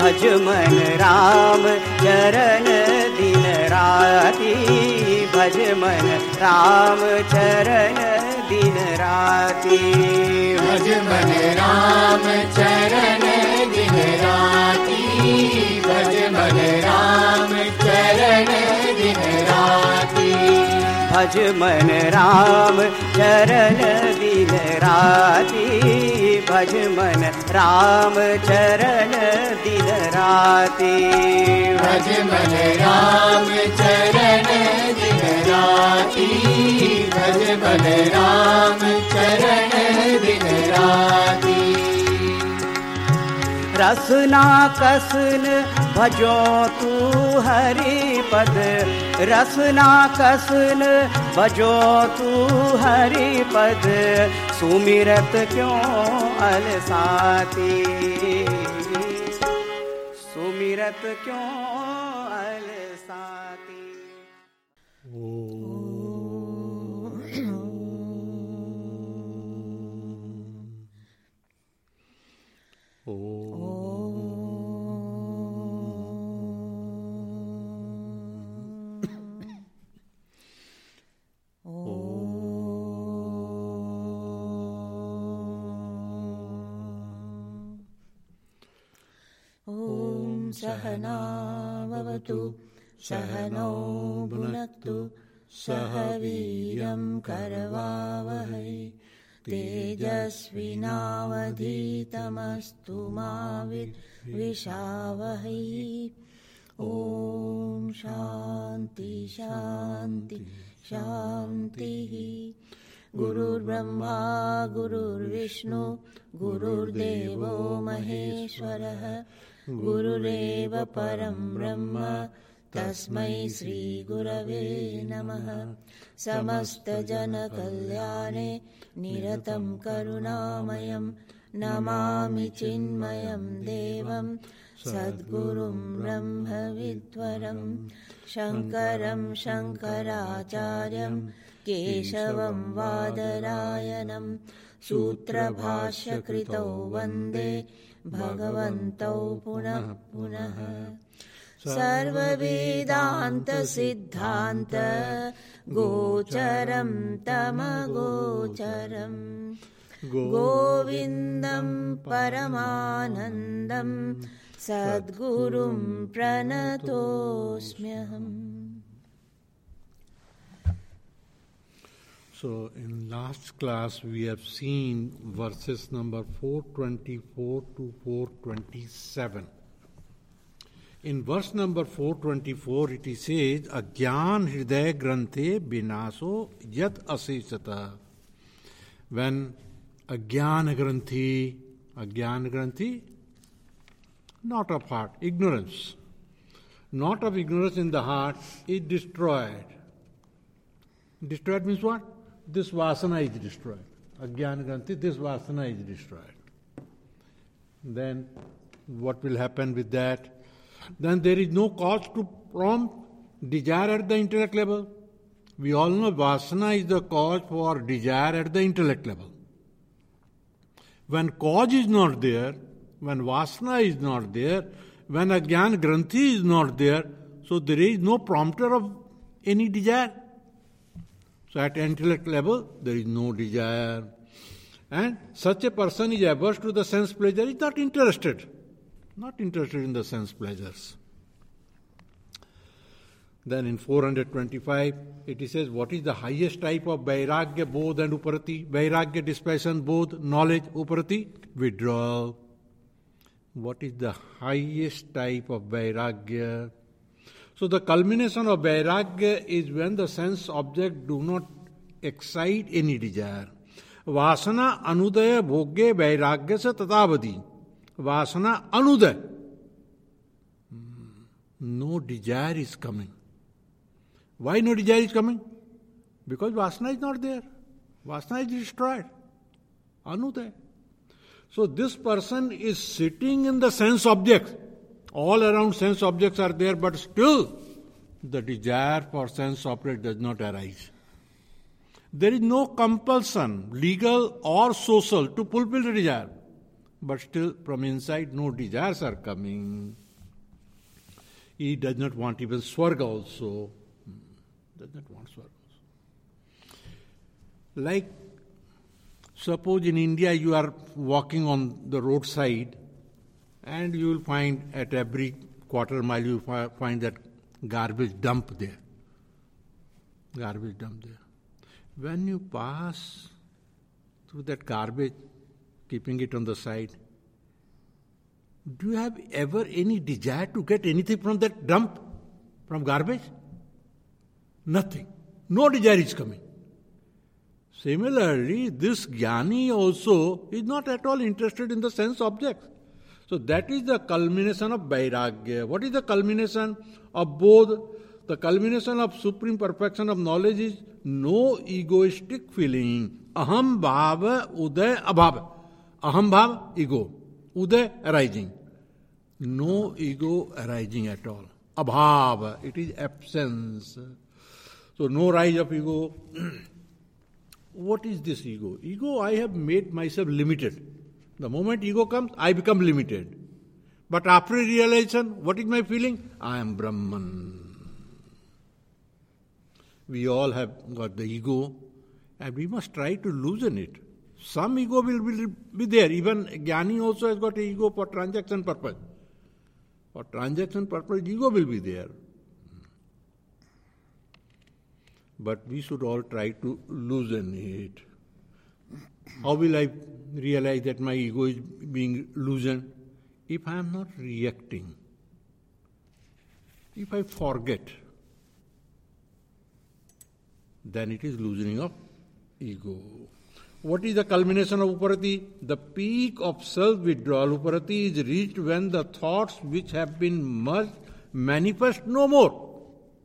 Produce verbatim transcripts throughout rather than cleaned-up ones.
भज मन राम चरण दिन राति, भज मन राम चरण दिन राति, भज मन राम चरण दिन राति, भज मन राम चरण दिन राति, भज मन राम चरण दिन राति, भज मन राम चरण दिन राति, भज मन राम चरण दिन राति, भज मन राम चरण दिन राति। रसना कसन भजो तू हरि पद, रसना कसन भजो तू हरि पद, सुमिरत क्यों अलसाती, सुमिरत क्यों अलसाती। सहना भवतु सहनौ भुनक्तु सह वीर्यं करवावहै तेजस्विनावधीतमस्तु मा विद्विषावहै। ॐ शान्ति शान्ति शान्तिः। गुरुर्ब्रह्मा गुरुर्विष्णु गुरुर्देवो महेश्वरः, गुरुरेव परं ब्रह्म तस्मै श्री गुरवे नमः। समस्तजनकल्याणे निरतं करुणामयं नमामि चिन्मयं देवं सद्गुरुं ब्रह्मविद्वरं शङ्करं शङ्कराचार्यं केशवं वादरायणं सूत्रभाष्यकृतौ वन्दे भगवन्तौ पुनः पुनः। सर्ववेदान्तसिद्धान्त गोचरं तमगोचरं गोविन्दं परमानन्दं सद्गुरुं प्रणतोऽस्म्यहम्। So in last class we have seen verses number four twenty-four to four twenty-seven. In verse number four twenty-four it says, Agyan hridaya granthe binaso yat asesata. When Agyan granthi, Agyan granthi, not of heart, ignorance, not of ignorance in the heart is destroyed. Destroyed means what? This vasana is destroyed. Ajnana granthi, this vasana is destroyed. Then what will happen with that? Then there is no cause to prompt desire at the intellect level. We all know vasana is the cause for desire at the intellect level. When cause is not there, when vasana is not there, when ajnana granthi is not there, so there is no prompter of any desire. So at intellect level, there is no desire. And such a person is averse to the sense pleasure, is not interested. Not interested in the sense pleasures. Then in four twenty-five, it says, what is the highest type of vairagya, bodh and uparati? Vairagya, dispassion, bodh, knowledge, uparati, withdrawal. What is the highest type of vairagya? So the culmination of vairagya is when the sense object do not excite any desire. Vasana anudaya bhogye vairagya sa tatavadi. Vasana anudaya. No desire is coming. Why no desire is coming? Because vasana is not there. Vasana is destroyed. Anudaya. So this person is sitting in the sense objects. All around sense objects are there, but still the desire for sense object does not arise. There is no compulsion, legal or social, to fulfill the desire. but still from inside no desires are coming. He does not want even Swarga also. Does not want Swarga also. Like, suppose in India you are walking on the roadside and you will find at every quarter mile you will find that garbage dump there. Garbage dump there. When you pass through that garbage, keeping it on the side, do you have ever any desire to get anything from that dump, from garbage? Nothing. No desire is coming. Similarly, this jnani also is not at all interested in the sense objects. So that is the culmination of vairagya. What is the culmination of both? The culmination of supreme perfection of knowledge is no egoistic feeling. Aham bhava uday abhava. Aham bhava, ego. Uday, arising. No ego arising at all. Abhava, it is absence. So no rise of ego. What is this ego? Ego, I have made myself limited. The moment ego comes, I become limited. But after realization, what is my feeling? I am Brahman. We all have got the ego, and we must try to loosen it. Some ego will, will be there. Even jnani also has got an ego for transaction purpose. For transaction purpose, ego will be there. But we should all try to loosen it. How will I realize that my ego is being loosened? If I am not reacting, if I forget, then it is loosening of ego. What is the culmination of Uparati? The peak of self-withdrawal, Uparati, is reached when the thoughts which have been merged manifest no more.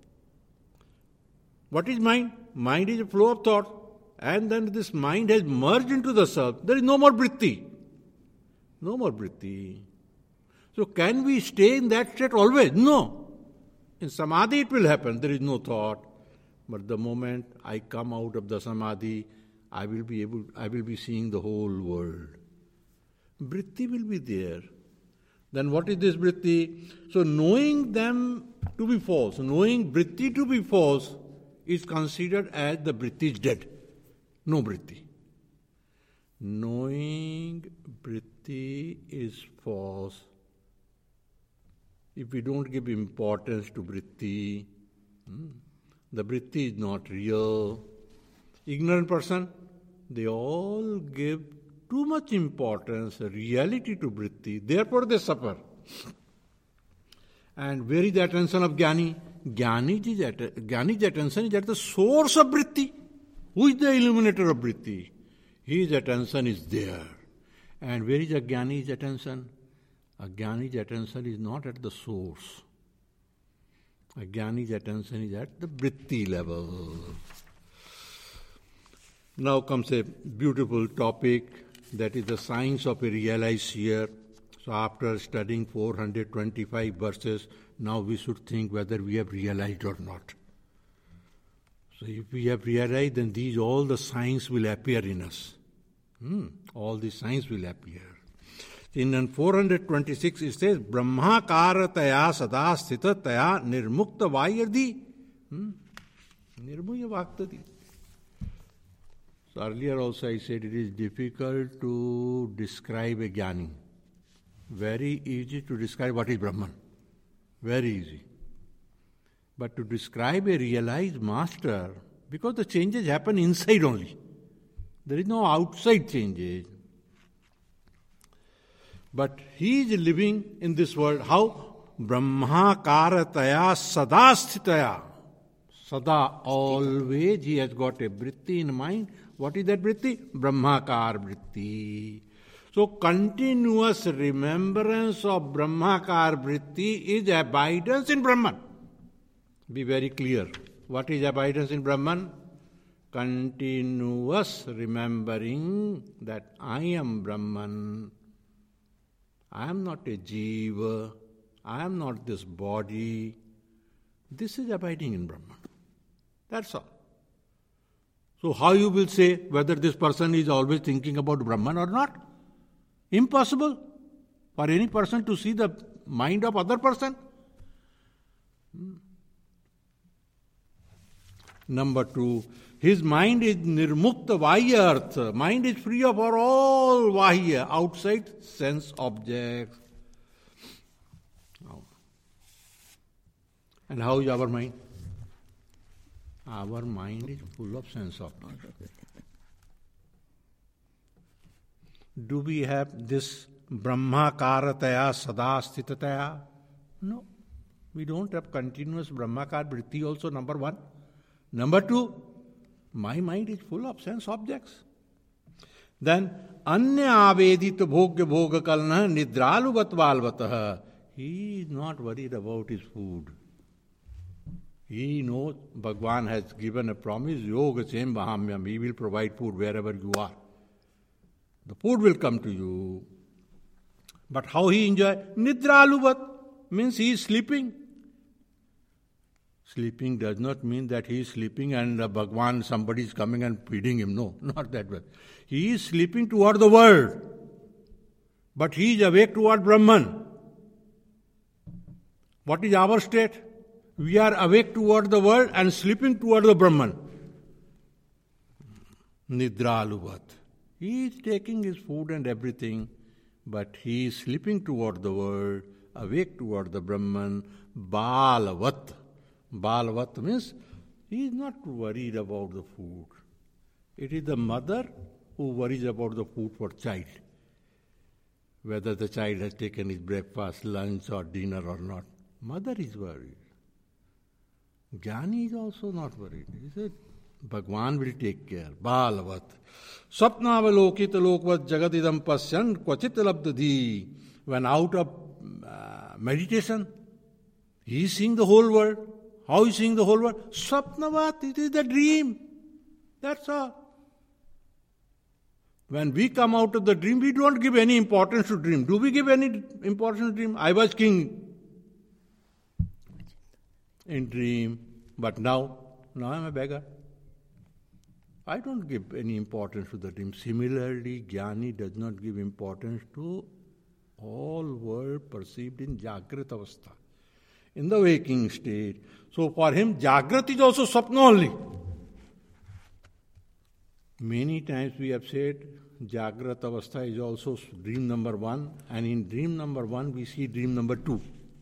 What is mind? Mind is a flow of thoughts. And then this mind has merged into the self. There is no more vritti. No more vritti. So can we stay in that state always? No. In samadhi it will happen. There is no thought. But the moment I come out of the samadhi, I will be able, I will be seeing the whole world. Vritti will be there. Then what is this vritti? So knowing them to be false, knowing vritti to be false, is considered as the vritti is dead. No vritti. Knowing vritti is false. If we don't give importance to vritti, hmm, the vritti is not real. Ignorant person, they all give too much importance, reality to vritti. Therefore they suffer. And where is the attention of jnani? Jnani's at, jnani's attention is at the source of vritti. Who is the illuminator of vritti? His attention is there. And where is a jnani's attention? A jnani's attention is not at the source. A jnani's attention is at the vritti level. Now comes a beautiful topic, that is the science of a realized seer. So after studying four hundred twenty-five verses, now we should think whether we have realized or not. So if we have realized, then these all the signs will appear in us. Hmm. All the signs will appear. In four hundred twenty-six it says, Brahmakarataya sada sthitataya nirmukta vayardi. Hmm. Nirmuya vaktadi. So earlier also I said it is difficult to describe a jnani. Very easy to describe what is Brahman. Very easy. But to describe a realized master, because the changes happen inside only. There is no outside changes. But he is living in this world. How? Brahmakarataya sadasthitaya. Sada, always he has got a vritti in mind. What is that vritti? Brahmakar vritti. So continuous remembrance of Brahmakar vritti is abidance in Brahman. Be very clear. What is abidance in Brahman? Continuous remembering that I am Brahman. I am not a jiva. I am not this body. This is abiding in Brahman. That's all. So how you will say whether this person is always thinking about Brahman or not? Impossible for any person to see the mind of other person. Number two, his mind is nirmukta vahya artha. Mind is free of all vahya, outside sense objects. And how is our mind? Our mind is full of sense objects. Do we have this brahmakarataya sadasthitataya? No. We don't have continuous brahmakar vritti also, number one. Number two, my mind is full of sense objects. Then, anya avedita bhogya bhoga kalna nidraluvat valvatah. He is not worried about his food. He knows Bhagwan has given a promise, yoga chem bahamyam, he will provide food wherever you are. The food will come to you. But how he enjoy? Nidraluvat means he is sleeping. Sleeping does not mean that he is sleeping and uh, Bhagwan, somebody is coming and feeding him. No, not that way. He is sleeping toward the world. But he is awake toward Brahman. What is our state? We are awake toward the world and sleeping toward the Brahman. Nidraluvat. He is taking his food and everything, but he is sleeping toward the world, awake toward the Brahman. Balavat. Balavat means he is not worried about the food. It is the mother who worries about the food for child. Whether the child has taken his breakfast, lunch or dinner or not. Mother is worried. Jnani is also not worried. He said, Bhagwan will take care. Balavat. Swapnavalokita lokvat jagadidam pasyan kvachit labdadhi. When out of uh, meditation, he is seeing the whole world. How is he seeing the whole world? Swapnavat, it is the dream. That's all. When we come out of the dream, we don't give any importance to dream. Do we give any importance to dream? I was king in dream, but now, now I am a beggar. I don't give any importance to the dream. Similarly, Jnani does not give importance to all world perceived in Jagrat Avastha, in the waking state. So for him, Jagrat is also Swapna only. Many times we have said, Jagrat Avastha is also dream number one, and in dream number one we see dream number two.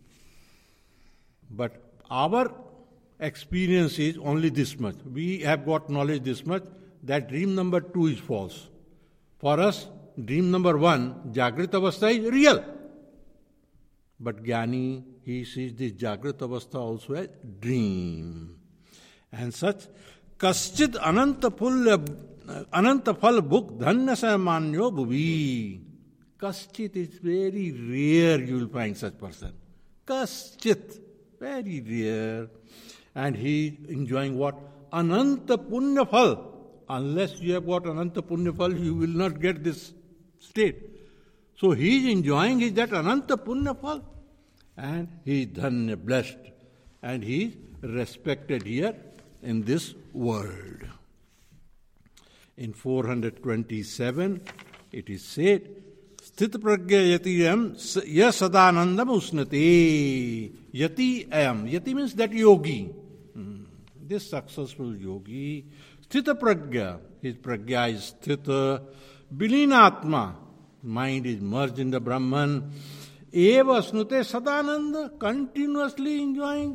But our experience is only this much. We have got knowledge this much, that dream number two is false. For us, dream number one, Jagrat Avastha, is real. But Jnani, he sees this Jagrat Avastha also as dream. And such, kaschid ananta pulya ananta phal bhuk dhanya samanyo bhuvi. Kaschit is very rare, you will find such person. Kaschit. Very rare. And he is enjoying what? Ananta punya phal. Unless you have got ananta punya phal, you will not get this state. So he is enjoying is that ananta punya phal. And he is dhanya, blessed. And he is respected here in this world. In four twenty-seven, it is said, Sthita pragya yatiyam yasadanandam usnate. Yati ayam. Yati means that yogi. Hmm. This successful yogi. Sthita pragya. His pragya is sthita. Bilinatma. Mind is merged in the Brahman. Eva snute sadananda. Continuously enjoying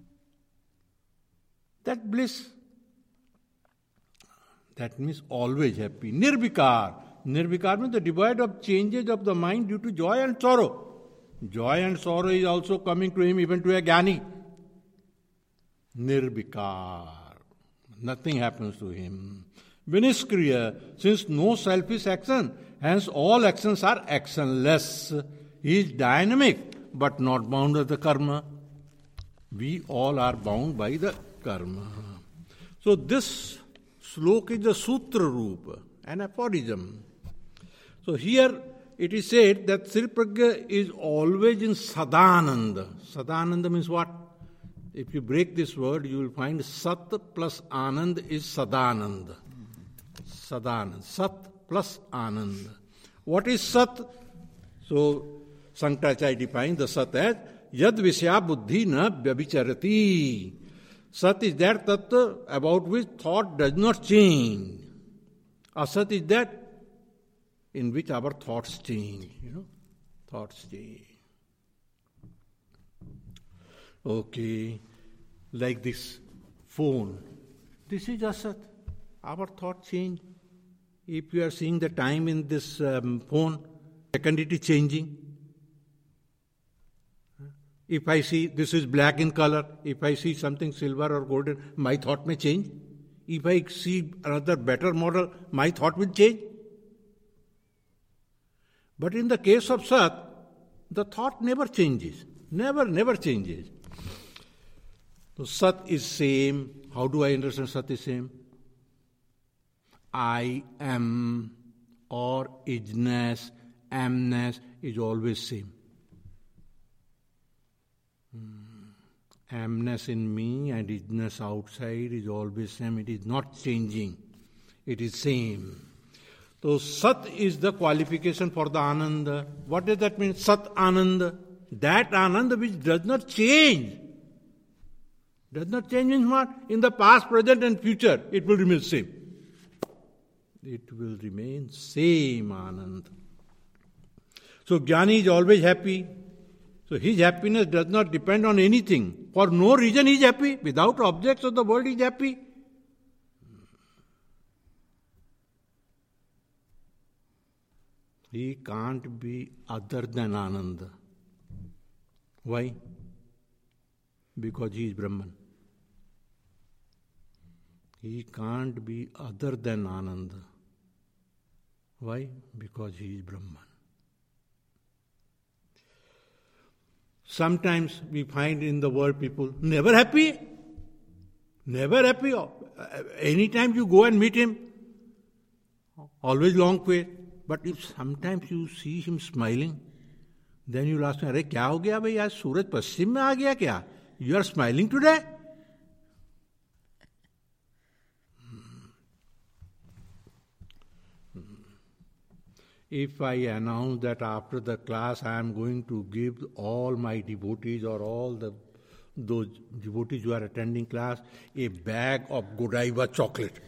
that bliss. That means always happy. Nirvikar. Nirvikar means the devoid of changes of the mind due to joy and sorrow. Joy and sorrow is also coming to him, even to a Jnani. Nirvikar. Nothing happens to him. Viniskriya, since no selfish action, hence all actions are actionless. He is dynamic, but not bound by the karma. We all are bound by the karma. So this slok is a sutra rupa, an aphorism. So here it is said that Sri Pragya is always in Sadananda. Sadananda means what? If you break this word, you will find Sat plus Anand is Sadananda. Sadananda. Sat plus Anand. What is Sat? So, Sankaracharyya defines the Sat as Yad Visya Buddhi na Vyabhicharati. Sat is that tattva about which thought does not change. Asat is that in which our thoughts change. You know, thoughts change. Okay, like this phone. This is Asat. Our thought change. If you are seeing the time in this um, phone, second it is changing. If I see this is black in color, if I see something silver or golden, my thought may change. If I see another better model, my thought will change. But in the case of Sat, the thought never changes. Never, never changes. So Sat is same. How do I understand Sat is same? I am or isness, amness is always same. Amness in me and isness outside is always same. It is not changing. It is same. So Sat is the qualification for the Ananda. What does that mean? Sat Ananda. That Ananda which does not change. Does not change means what? In the past, present and future, it will remain same. It will remain same Ananda. So Jnani is always happy. So his happiness does not depend on anything. For no reason he is happy. Without objects of the world he is happy. He can't be other than Ananda. Why? Because he is Brahman. He can't be other than Ananda. Why? Because he is Brahman. Sometimes we find in the world people never happy. Never happy. Anytime you go and meet him, always long face. But if sometimes you see him smiling, then you'll ask him, अरे क्या हो गया भाई आज सूरज पश्चिम में आ गया क्या? You are smiling today? If I announce that after the class I am going to give all my devotees or all the those devotees who are attending class a bag of Godiva chocolate,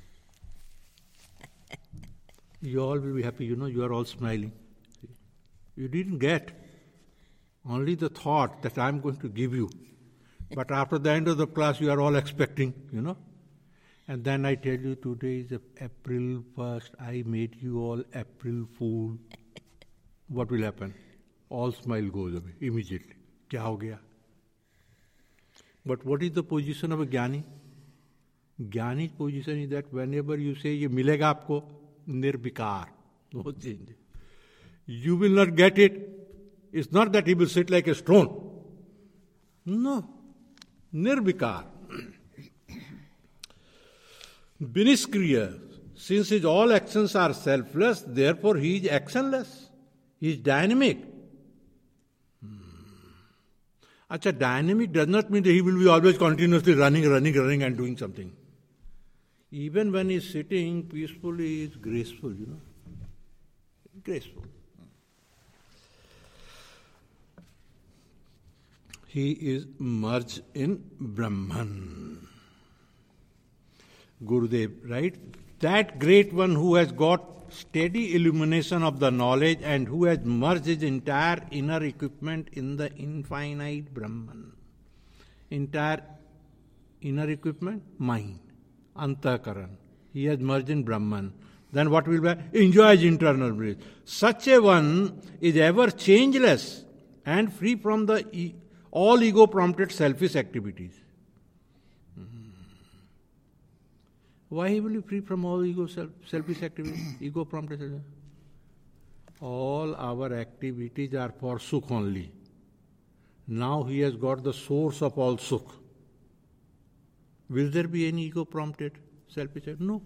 you all will be happy. You know, you are all smiling. You didn't get only the thought that I am going to give you. But after the end of the class, you are all expecting, you know. And then I tell you, today is April first, I made you all April Fool. What will happen? All smile goes away immediately. Kya ho gaya? But what is the position of a Jnani? Jnani's position is that whenever you say, ye milega aapko, nirbikar, no change. You will not get it. It's not that he will sit like a stone. No. Nirbikar. Biniskriya, since his all actions are selfless, therefore he is actionless. He is dynamic. Hmm. Achha, dynamic does not mean that he will be always continuously running, running, running and doing something. Even when he is sitting peacefully, he is graceful, you know. Graceful. He is merged in Brahman. Gurudev, right? That great one who has got steady illumination of the knowledge and who has merged his entire inner equipment in the infinite Brahman. Entire inner equipment? Mind. Antakaran. He has merged in Brahman. Then what will be? Enjoys internal bliss. Such a one is ever changeless and free from the e- all ego-prompted selfish activities. Why he will be free from all ego self, selfish activities, ego prompted? All our activities are for sukh only. Now he has got the source of all sukh. Will there be any ego prompted selfish? No.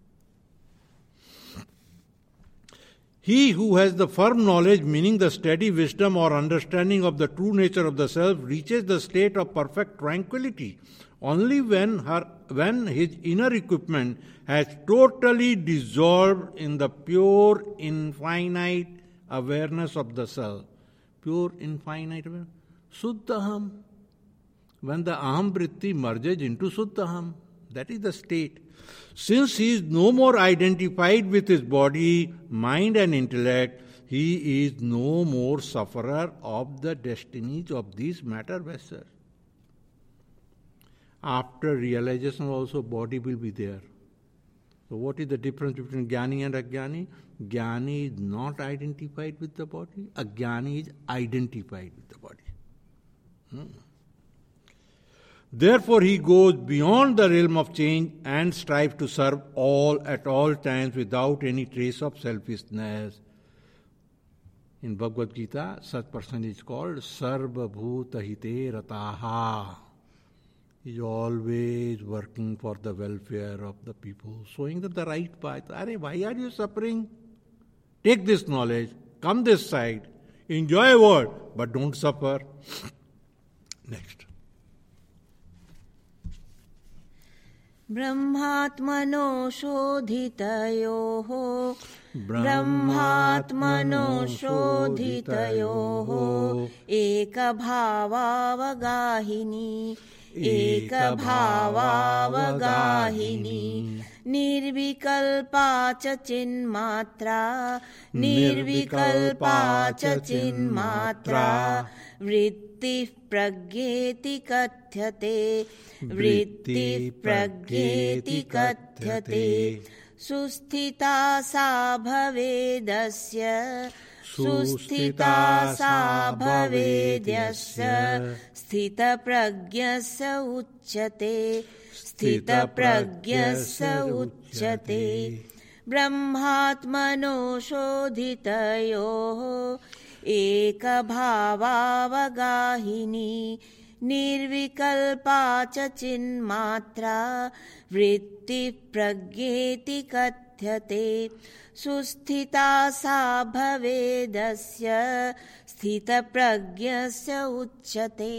He who has the firm knowledge, meaning the steady wisdom or understanding of the true nature of the self, reaches the state of perfect tranquility, only when her when his inner equipment has totally dissolved in the pure infinite awareness of the self. Pure infinite awareness. Suddhaham. When the aham vritti merges into Suddhaham, that is the state. Since he is no more identified with his body, mind and intellect, he is no more sufferer of the destinies of these matter vessels. After realization also, body will be there. So what is the difference between Jnani and Ajnani? Jnani is not identified with the body. Ajnani is identified with the body. Hmm. Therefore he goes beyond the realm of change and strives to serve all at all times without any trace of selfishness. In Bhagavad Gita, such person is called Sarva Bhuta Hite Rataha. He is always working for the welfare of the people, showing them the right path. Are, why are you suffering? Take this knowledge, come this side, enjoy a world, but don't suffer. Next. ब्रह्मात्मनो शोधितयोः ब्रह्मात्मनो शोधितयोः एकभावावगाहिनी एकभावावगाहिनी निर्विकल्पा च चिन्मात्रा निर्विकल्पा च चिन्मात्रा वृत्तिः प्रज्ञेति कथ्यते वृत्तिः प्रज्ञेति कथ्यते सुस्थिता सा भवेदस्य सुस्थिता सा भवेद्यस्य स्थितप्रज्ञस्य उच्यते स्थितप्रज्ञस्य उच्यते ब्रह्मात्मनो शोधितयोः एकभावावगाहिनी निर्विकल्पा च चिन्मात्रा वृत्तिः प्रज्ञेति कथ्यते सुस्थिता सा भवेदस्य स्थितप्रज्ञस्य उच्यते.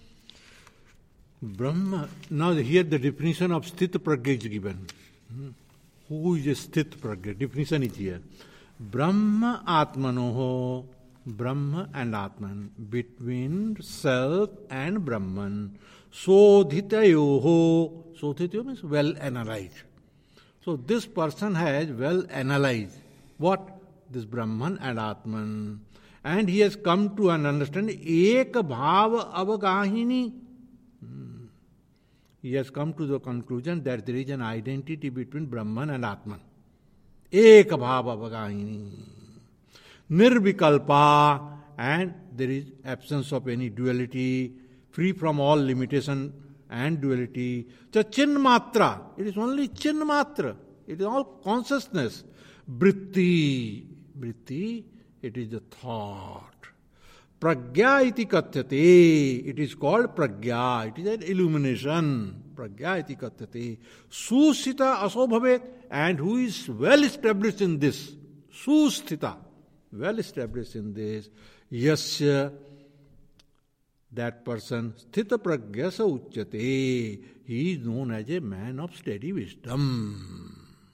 Brahma. Now here the definition of Sthita Prajna is given. Who is a Sthita Prajna? Definition is here. Brahma Atmanoho, Brahma and Atman, between self and Brahman. Sodhitayoho, Sodhitayoho means well analyzed. So this person has well analyzed what? This Brahman and Atman. And he has come to an understanding, Ek Bhava Avagahini. Hmm. He has come to the conclusion that there is an identity between Brahman and Atman. Ek Bhava Avagahini. Nirvikalpa, and there is absence of any duality, free from all limitation and duality. So Chinmatra, it is only Chinmatra, it is all consciousness. Vritti, Vritti, it is the thought. Pragya iti kathyate, it is called Pragya, it is an illumination. Pragya iti kathyate. Susthita aso bhavet, and who is well established in this? Susthita, well established in this. Yasya, that person, Sthita Pragyasa Uchyate, he is known as a man of steady wisdom.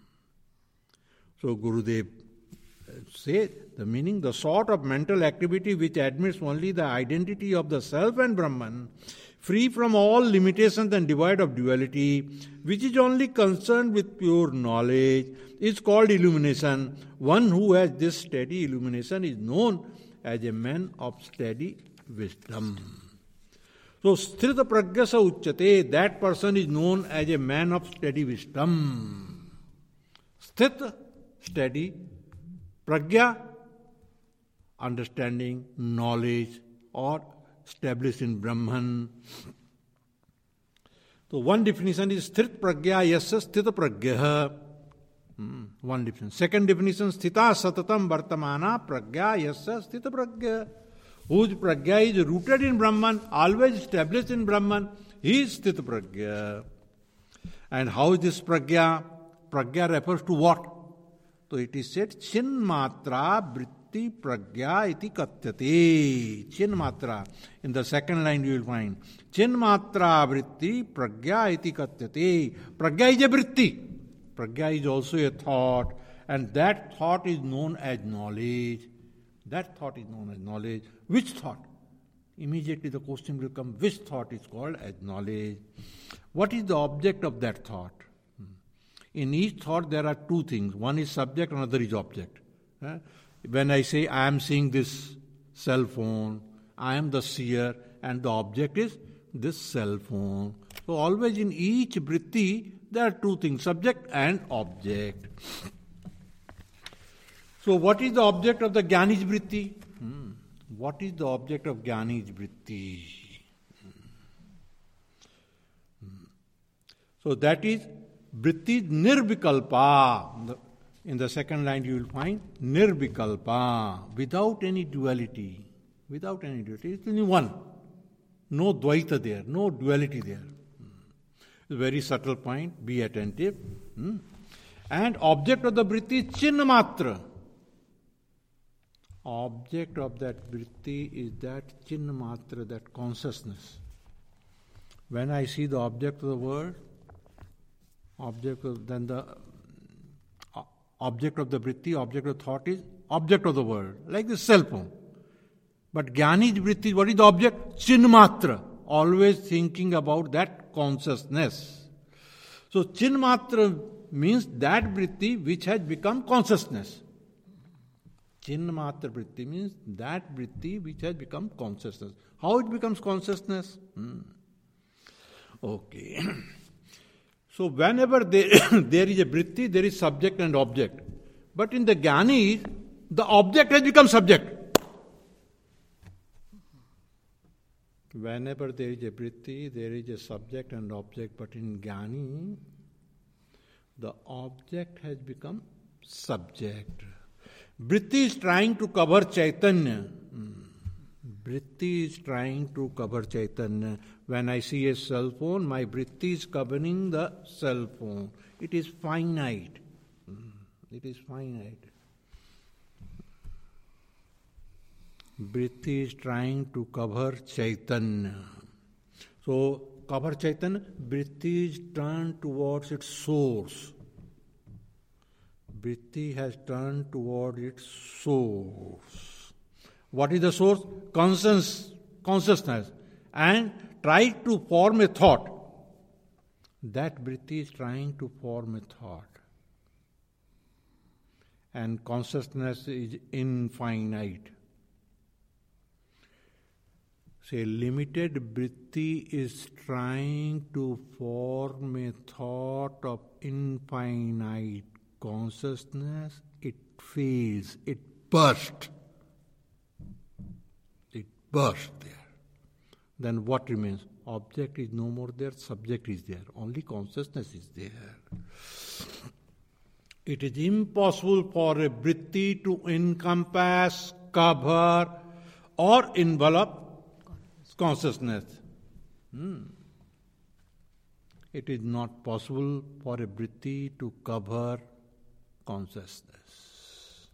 So Gurudev says, the meaning, the sort of mental activity which admits only the identity of the self and Brahman, free from all limitations and devoid of duality, which is only concerned with pure knowledge, is called illumination. One who has this steady illumination is known as a man of steady wisdom. So, Sthita Pragyasa Uchyate, that person is known as a man of steady wisdom. Sthita, steady. Pragya, understanding, knowledge, or established in Brahman. So, one definition is Sthit Pragya Yasya Sthita Pragya. Hmm, one definition. Second definition, Sthita Satatam Vartamana Pragya Yasya Sthita Pragya. Whose pragya is rooted in Brahman, always established in Brahman, he is Sthita Pragya. And how is this pragya? Pragya refers to what? So it is said, Chinmatra vritti vritti pragya iti katyate. Chin matra. In the second line you will find chin matra vritti pragya iti katyate. Pragya is a vritti. Pragya is also a thought, and that thought is known as knowledge. That thought is known as knowledge. Which thought? Immediately the question will come, which thought is called as knowledge? What is the object of that thought? In each thought there are two things. One is subject, another is object. When I say I am seeing this cell phone, I am the seer, and the object is this cell phone. So always in each vritti there are two things, subject and object. So what is the object of the Jnani's vritti? Hmm. What is the object of Jnani's vritti? Hmm. So that is vritti nirvikalpa. In the second line you will find nirvikalpa, without any duality. Without any duality. It's only one. No dvaita there, no duality there. It's a very subtle point, be attentive. Hmm. And object of the vritti is chinnamatra. Object of that vritti is that chinnamatra, that consciousness. When I see the object of the world, object of, then the uh, object of the vritti, object of thought is object of the world, like the cell phone. But Jnani's vritti, what is the object? Chinnamatra. Always thinking about that consciousness. So chinnamatra means that vritti which has become consciousness. Chinnamatra vritti means that vritti which has become consciousness. How it becomes consciousness? Hmm. Okay. So whenever there, there is a vritti, there is subject and object. But in the Jnani, the object has become subject. Whenever there is a vritti, there is a subject and object. But in Jnani, the object has become subject. Vritti is trying to cover Chaitanya. Vritti is trying to cover Chaitanya. When I see a cell phone, my vritti is covering the cell phone. It is finite. It is finite. Vritti is trying to cover Chaitanya. So, cover Chaitanya, vritti is turned towards its source. Vritti has turned toward its source. What is the source? Conscience, consciousness. And try to form a thought. That vritti is trying to form a thought. And consciousness is infinite. Say, limited vritti is trying to form a thought of infinite consciousness. It fails, it bursts. It bursts there. Then what remains? Object is no more there, subject is there. Only consciousness is there. It is impossible for a vritti to encompass, cover, or envelop consciousness. Hmm. It is not possible for a vritti to cover consciousness.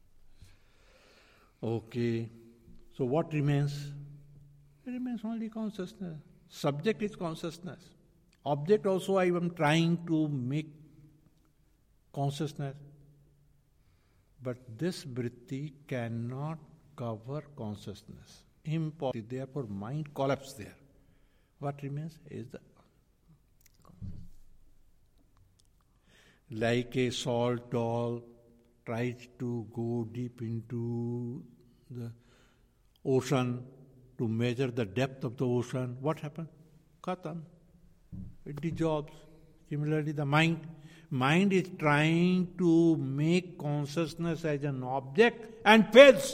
Okay. So what remains? It remains only consciousness. Subject is consciousness. Object also I am trying to make consciousness. But this vritti cannot cover consciousness. Impossible. Therefore, mind collapses there. What remains is the like a salt doll tries to go deep into the ocean to measure the depth of the ocean. What happens? Khatam. It dissolves. Similarly, the mind. Mind is trying to make consciousness as an object and fails.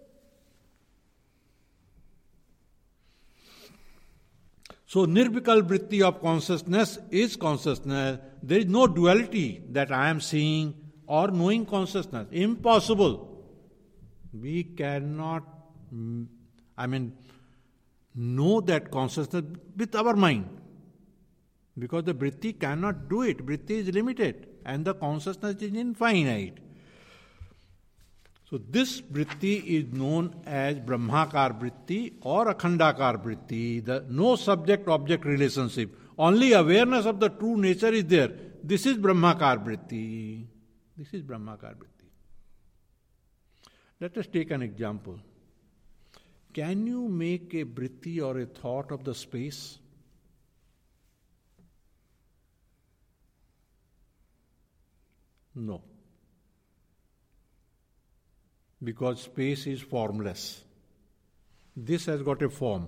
So, nirvikal vritti of consciousness is consciousness. There is no duality that I am seeing or knowing consciousness. Impossible. We cannot, I mean, know that consciousness with our mind. Because the vritti cannot do it. Vritti is limited and the consciousness is infinite. So, So this vritti is known as Brahmakar vritti or Akhandakar vritti, the no subject-object relationship. Only awareness of the true nature is there. This is Brahmakar vritti. This is Brahmakar vritti. Let us take an example. Can you make a vritti or a thought of the space? No. Because space is formless. This has got a form.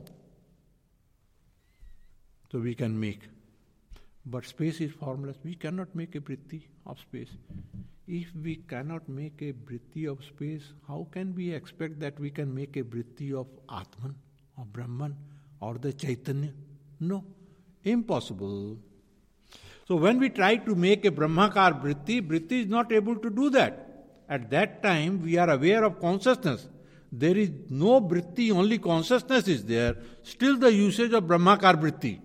So we can make. But space is formless. We cannot make a vritti of space. If we cannot make a vritti of space, how can we expect that we can make a vritti of Atman, or Brahman, or the Chaitanya? No. Impossible. So when we try to make a Brahmakar vritti, vritti is not able to do that. At that time, we are aware of consciousness. There is no vritti, only consciousness is there. Still the usage of Brahmakar vritti.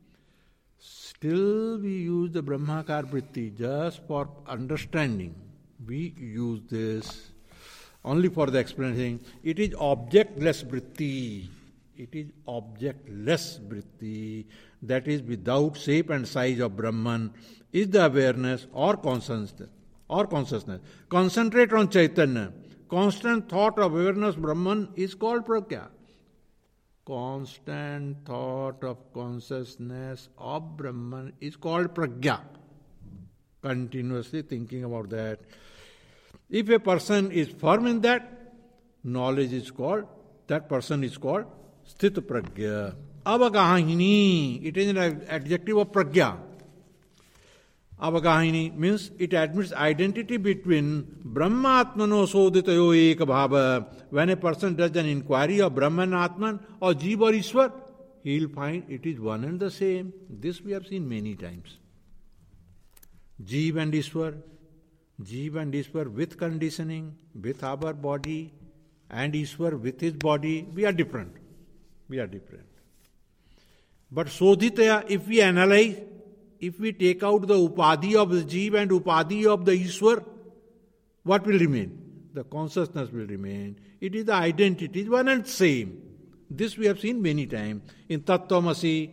Still we use the Brahmakar vritti just for understanding. We use this only for the explanation. It is objectless vritti. It is objectless vritti. That is without shape and size of Brahman. Is the awareness or consciousness. Or consciousness. Concentrate on Chaitanya. Constant thought of awareness Brahman is called pragya. Constant thought of consciousness of Brahman is called pragya. Continuously thinking about that. If a person is firm in that, knowledge is called, that person is called sthita pragya. Avagahini, it is an adjective of pragya. Avagahini means it admits identity between Brahmatmano soditayo eka bhava. When a person does an inquiry of Brahman, Atman or Jeev or Ishwar, he will find it is one and the same. This we have seen many times. Jeev and Ishwar, Jeev and Ishwar with conditioning, with our body, and Ishwar with his body, we are different. We are different. But sodhitaya, if we analyze, if we take out the upadhi of the Jeev and upadhi of the Ishwar, what will remain? The consciousness will remain. It is the identity, it is one and same. This we have seen many times. In Tattvamasi,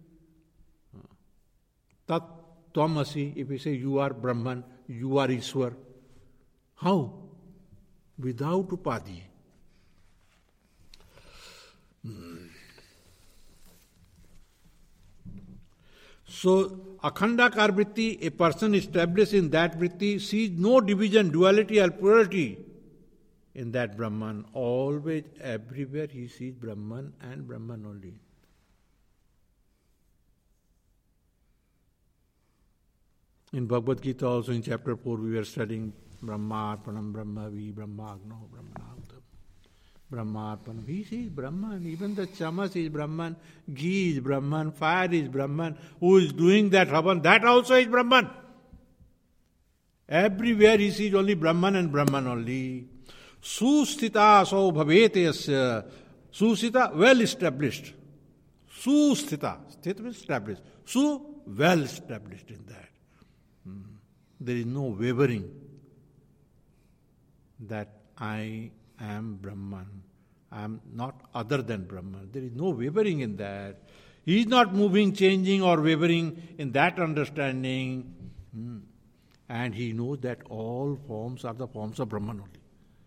Tattvamasi, if we say you are Brahman, you are Ishwar. How? Without upadhi. Hmm. So, Akhandakar vritti, a person established in that vritti sees no division, duality or plurality in that Brahman. Always, everywhere he sees Brahman and Brahman only. In Bhagavad Gita also in chapter four we were studying Brahmarpanam, Brahmavi, Brahmagno, Brahmanautam. Brahmarpanam. He sees Brahman. Even the chamas is Brahman. Ghee is Brahman. Fire is Brahman. Who is doing that Havan? That also is Brahman. Everywhere he sees only Brahman and Brahman only. Susthita so bhavete yasya. Susthita, well established. Susthita. Sthita means established. Su, well established in that. Hmm. There is no wavering that I am Brahman. I am not other than Brahman. There is no wavering in that. He is not moving, changing or wavering in that understanding. Hmm. And he knows that all forms are the forms of Brahman only.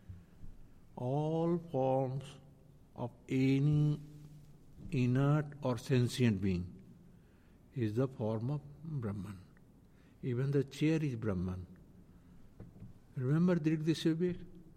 All forms of any inert or sentient being is the form of Brahman. Even the chair is Brahman. Remember Dirgdishvivek?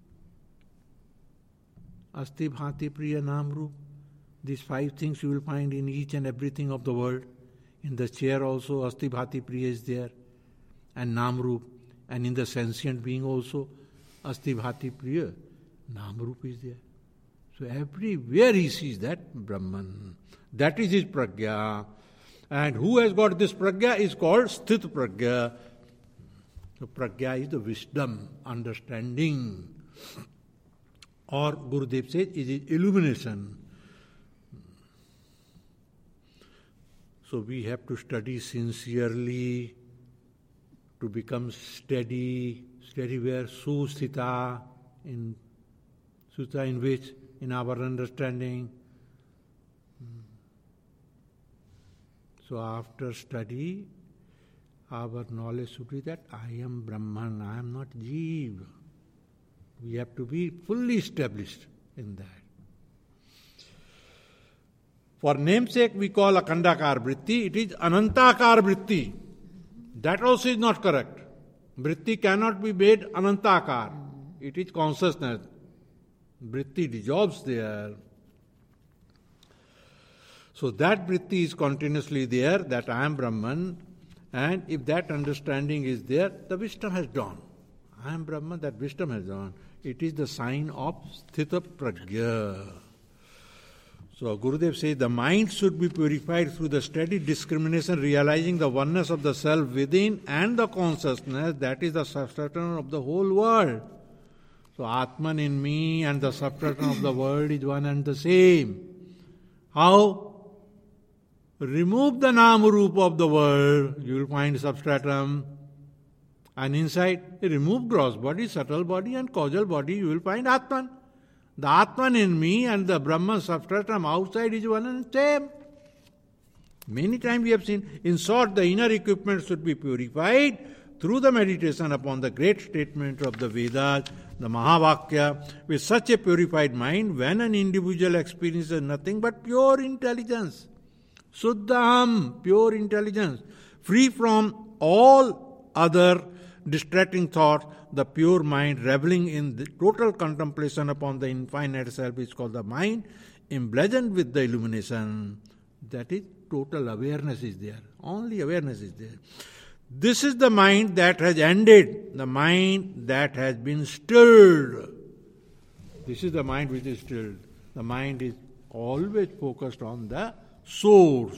Asti Bhati Priya Nam Roop. These five things you will find in each and everything of the world. In the chair also Asti Bhati Priya is there. And Nam Roop. And in the sentient being also Asti Bhati Priya. Nam Roop is there. So everywhere he sees that Brahman. That is his pragya. And who has got this pragya is called sthit pragya. So pragya is the wisdom, understanding. Or Gurudev says, it is illumination. So we have to study sincerely to become steady. Steady where? Susthita, in Sutta in which, in our understanding, so after study, our knowledge should be that I am Brahman, I am not Jeev. We have to be fully established in that. For namesake, we call Akhandakar Vritti. It is Anantakar Vritti. That also is not correct. Vritti cannot be made Anantakar. It is consciousness. Vritti dissolves there. So that Vritti is continuously there, that I am Brahman. And if that understanding is there, the wisdom has dawned. I am Brahman, that wisdom has dawned. It is the sign of Sthita Prajna. So Gurudev says the mind should be purified through the steady discrimination, realizing the oneness of the self within and the consciousness that is the substratum of the whole world. So Atman in me and the substratum of the world is one and the same. How? Remove the Nama Rupa of the world, you will find substratum. And inside, remove gross body, subtle body and causal body, you will find Atman. The Atman in me and the Brahman substratum outside is one and same. Many times we have seen, in short, the inner equipment should be purified through the meditation upon the great statement of the Vedas, the Mahavakya. With such a purified mind, when an individual experiences nothing but pure intelligence, Suddham, pure intelligence, free from all other distracting thoughts, the pure mind reveling in the total contemplation upon the infinite self is called the mind, emblazoned with the illumination. That is, total awareness is there. Only awareness is there. This is the mind that has ended, the mind that has been stilled. This is the mind which is stilled. The mind is always focused on the source.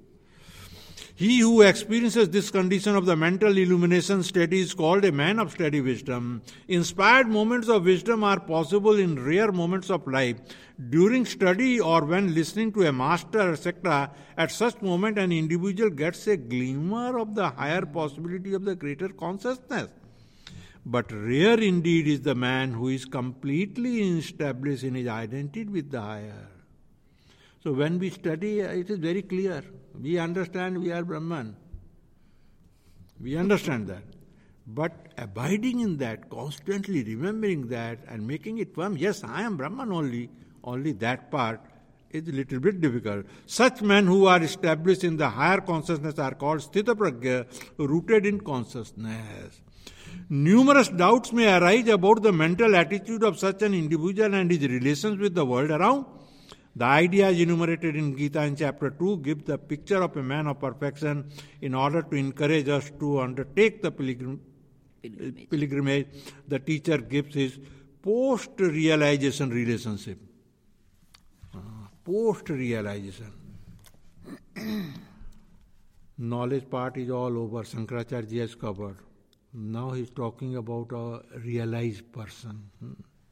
He who experiences this condition of the mental illumination steady is called a man of steady wisdom. Inspired moments of wisdom are possible in rare moments of life. During study or when listening to a master, et cetera, at such moment an individual gets a glimmer of the higher possibility of the greater consciousness. But rare indeed is the man who is completely established in his identity with the higher. So when we study, it is very clear. We understand we are Brahman. We understand that. But abiding in that, constantly remembering that and making it firm, yes, I am Brahman only, only that part is a little bit difficult. Such men who are established in the higher consciousness are called Sthita Prajna, rooted in consciousness. Numerous doubts may arise about the mental attitude of such an individual and his relations with the world around. The ideas enumerated in Gita in chapter two give the picture of a man of perfection in order to encourage us to undertake the pilgrim, pilgrimage. pilgrimage. The teacher gives his post-realization relationship. Uh, post-realization. Knowledge part is all over. Shankaracharya has covered. Now he is talking about a realized person. Hmm.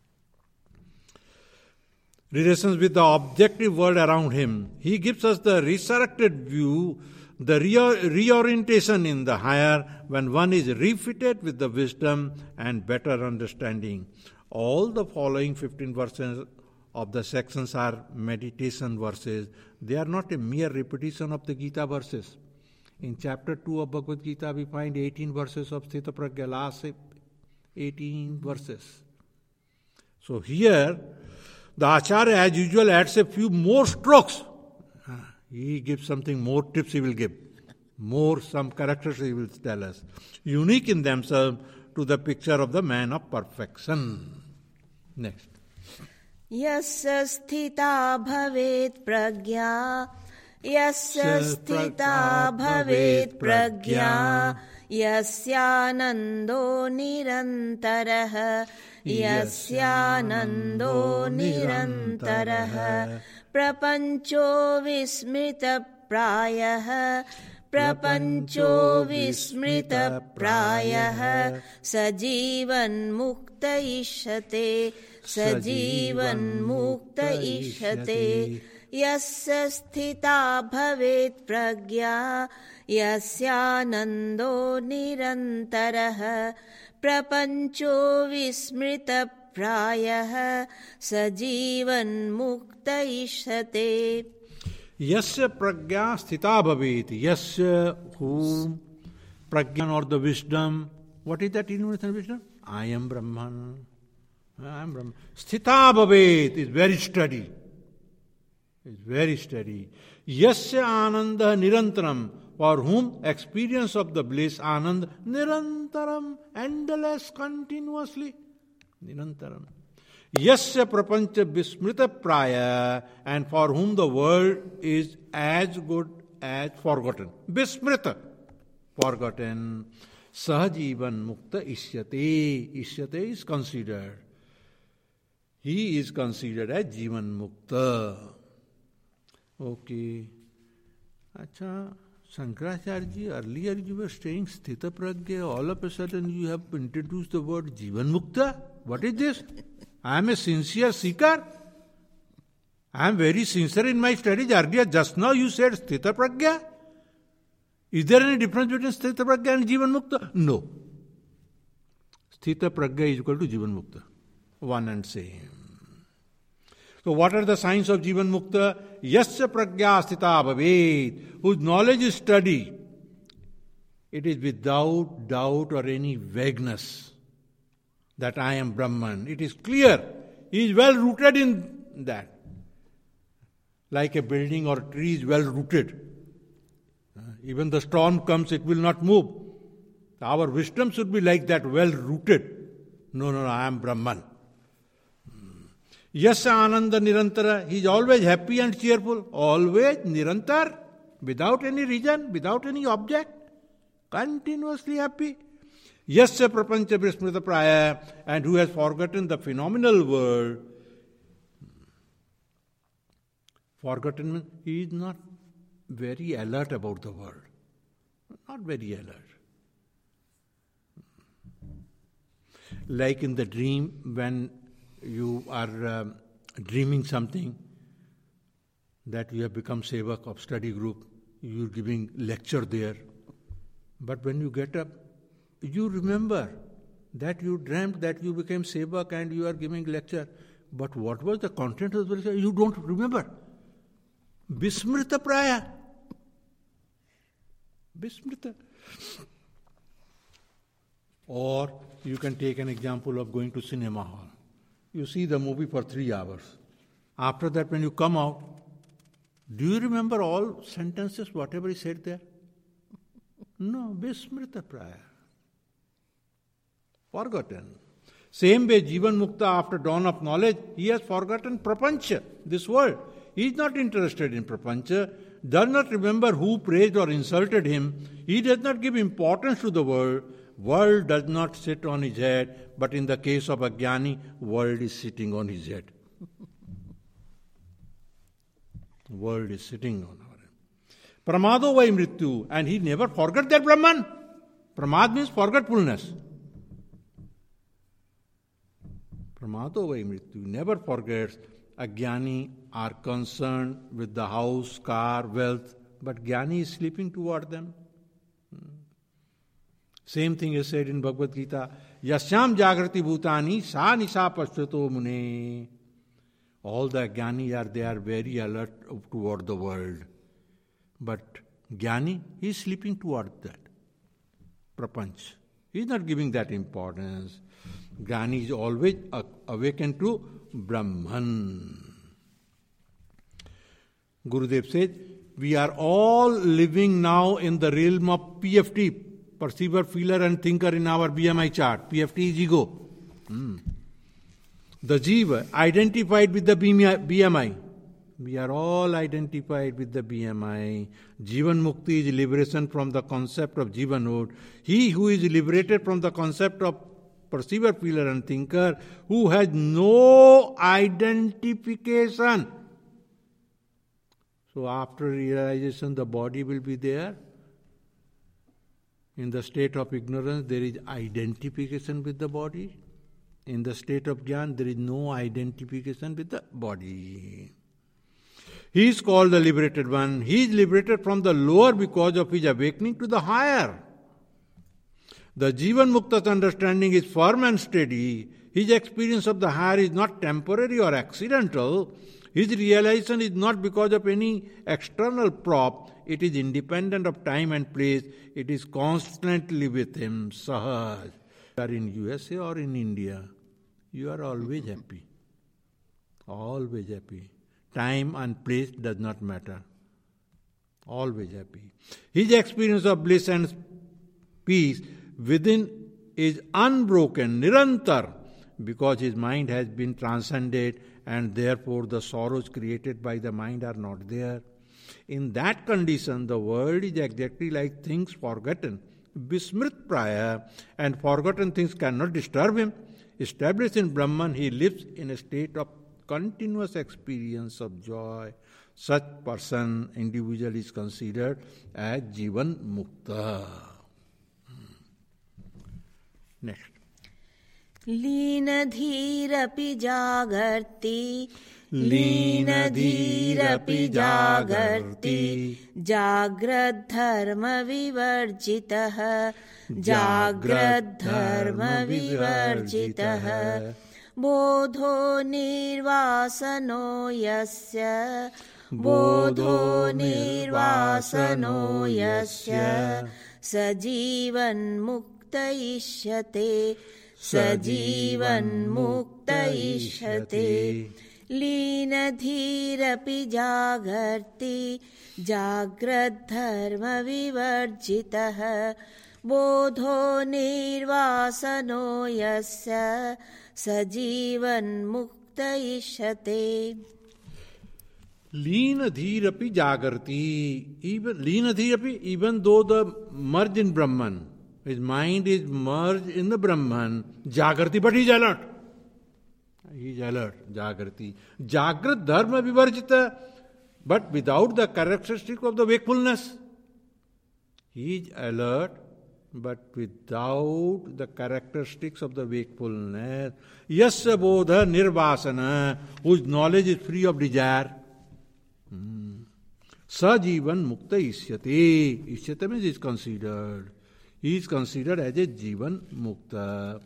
Relations with the objective world around him. He gives us the resurrected view, the re- reorientation in the higher when one is refitted with the wisdom and better understanding. All the following fifteen verses of the sections are meditation verses. They are not a mere repetition of the Gita verses. In chapter two of Bhagavad Gita, we find eighteen verses of Sthita Prajna, last eighteen verses. So here, the Acharya, as usual, adds a few more strokes. He gives something more tips he will give. More, some characters he will tell us. Unique in themselves to the picture of the man of perfection. Next. Yasya sthita bhavet pragya, yasya sthita bhavet pragya, yasyanando nirantarah, yasyanando nirantarah, prapancho vismrita prayah, prapancho vismrita prayah, sajivan mukta ishyate, sajivan mukta ishyate, yasya sthita bhavet pragya, yasyanando nirantarah, prapancho vismrita प्रायः स जीवन्मुक्त इष्यते. Yasya pragya sthita bhavet. Yasya, whom, pragyan or the wisdom. What is that universal wisdom? I am Brahman. I am Brahman. Sthita bhavet is very steady. Is very steady. Yasya ananda nirantaram. For whom experience of the bliss, anand, nirantaram, endless, continuously. Nirantaram. Yasya prapancha vismrita praya, and for whom the world is as good as forgotten. Vismrita, forgotten. Sahajivan mukta ishyate. Ishyate is considered. He is considered as jivan mukta. Okay. Acha, Shankaracharya, earlier you were saying sthita pragya, all of a sudden you have introduced the word jivan mukta. What is this? I am a sincere seeker. I am very sincere in my studies. Earlier, just now you said sthita pragya. Is there any difference between sthita pragya and jivan mukta? No. Sthita pragya is equal to jivan mukta. One and same. So what are the signs of jivan mukta? Yasya pragya sthita bhavet, whose knowledge is steady. It is without doubt or any vagueness that I am Brahman. It is clear. He is well rooted in that. Like a building or tree is well rooted. Even the storm comes, it will not move. Our wisdom should be like that, well rooted. No, no, no, I am Brahman. Yasya ananda nirantara. He is always happy and cheerful. Always nirantar. Without any reason, without any object. Continuously happy. Yasya prapancha vismrita praya, and who has forgotten the phenomenal world. Forgotten means he is not very alert about the world. Not very alert. Like in the dream, when you are uh, dreaming something, that you have become sevak of study group, you are giving lecture there. But when you get up, you remember that you dreamt that you became sevak and you are giving lecture. But what was the content of the lecture? You don't remember. Vismrita praya. Vismrita. Or you can take an example of going to cinema hall. You see the movie for three hours. After that, when you come out, do you remember all sentences, whatever is said there? No, Vismrita praya. Forgotten. Same way, Jivan Mukta, after dawn of knowledge, he has forgotten prapancha, this world. He is not interested in prapancha, does not remember who praised or insulted him. He does not give importance to the world. World does not sit on his head, but in the case of Ajnani, world is sitting on his head. World is sitting on our head. Pramado vai mrityu, and he never forgot that Brahman. Pramad means forgetfulness. Pramado vai mrityu, never forgets. Ajnani are concerned with the house, car, wealth, but Jnani is sleeping toward them. Same thing is said in Bhagavad Gita. Yasyam jagrati bhutani sa nisa pashyato mune. All the Jnani are, they are very alert toward the world. But Jnani, he is sleeping toward that. Prapanch. He is not giving that importance. Jnani is always awakened to Brahman. Gurudev says, we are all living now in the realm of P F T, perceiver, feeler and thinker in our B M I chart. P F T is ego. Hmm. The Jiva, identified with the B M I. We are all identified with the B M I. Jivan Mukti is liberation from the concept of Jivanhood. He who is liberated from the concept of perceiver, feeler and thinker, who has no identification. So after realization, the body will be there. In the state of ignorance, there is identification with the body. In the state of Jnana, there is no identification with the body. He is called the liberated one. He is liberated from the lower because of his awakening to the higher. The Jivan Mukta's understanding is firm and steady. His experience of the higher is not temporary or accidental. His realization is not because of any external prop. It is independent of time and place. It is constantly with him. Sahaj. You are in U S A or in India, you are always happy. Always happy. Time and place does not matter. Always happy. His experience of bliss and peace within is unbroken, nirantar, because his mind has been transcended and therefore the sorrows created by the mind are not there. In that condition, the world is exactly like things forgotten, Vismrit Praya, and forgotten things cannot disturb him. Established in Brahman, he lives in a state of continuous experience of joy. Such person, individual, is considered as Jivan Mukta. Next. लीनधीरपि जागर्ति लीनधीरपि जागर्ति जाग्रद्धर्मविवर्जितः जाग्रद्धर्मविवर्जितः बोधो निर्वासनो यस्य बोधो निर्वासनो यस्य स जीवन्मुक्त इष्यते स जीवन्मुक्त इष्यते लीनधीरपि जागर्ति जाग्रद्धर्मविवर्जितः बोधो निर्वासनो यस्य स जीवन्मुक्त इष्यते. लीनधीरपि जागर्ति. Even लीनधीरपि, even though the merge in Brahman, his mind is merged in the Brahman, Jagrati, but he is alert. He is alert, Jagrati. Jagrat dharma vivarjita, but without the characteristic of the wakefulness. He is alert, but without the characteristics of the wakefulness. Yasya bodha nirvasana, whose knowledge is free of desire. Hmm. Sa jivan mukta isyate. Isyate means is considered. He is considered as a Jivan Mukta.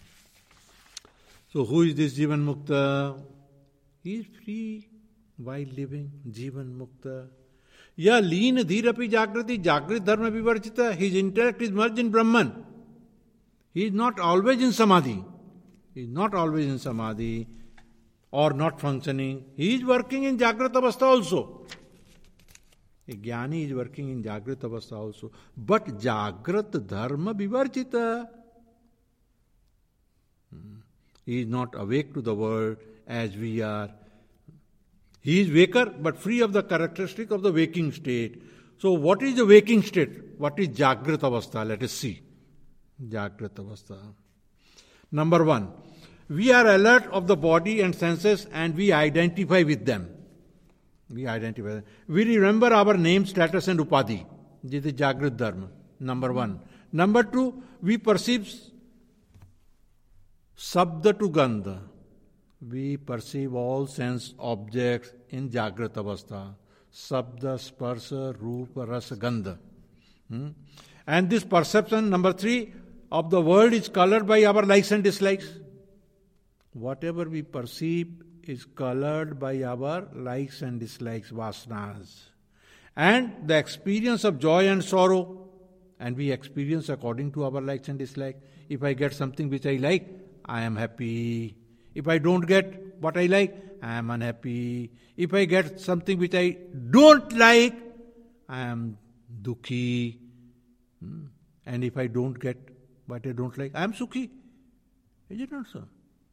So who is this Jivan Mukta? He is free while living, Jivan Mukta. Ya leena dhirapi jagrati, jagrit dharma vivarjita. His intellect is merged in Brahman. He is not always in Samadhi. He is not always in Samadhi or not functioning. He is working in Jagrat Avastha also. A Jnani is working in Jagrat Avastha also. But Jagrat Dharma Vivarjita. He is not awake to the world as we are. He is waker but free of the characteristic of the waking state. So what is the waking state? What is Jagrat Avastha? Let us see. Jagrat Avastha. Number one, we are alert of the body and senses and we identify with them. We identify them. We remember our name, status and upadhi. This is Jagrat Dharma. Number one. Number two, we perceive Sabda to Gandha. We perceive all sense objects in Jagrat Avastha. Sabda, Sparsa, Rupa, Rasa, Gandha. Hmm? And this perception, number three, of the world is colored by our likes and dislikes. Whatever we perceive is colored by our likes and dislikes, vasanas. And the experience of joy and sorrow, and we experience according to our likes and dislikes. If I get something which I like, I am happy. If I don't get what I like, I am unhappy. If I get something which I don't like, I am dukhi. And if I don't get what I don't like, I am sukhi. Is it not so?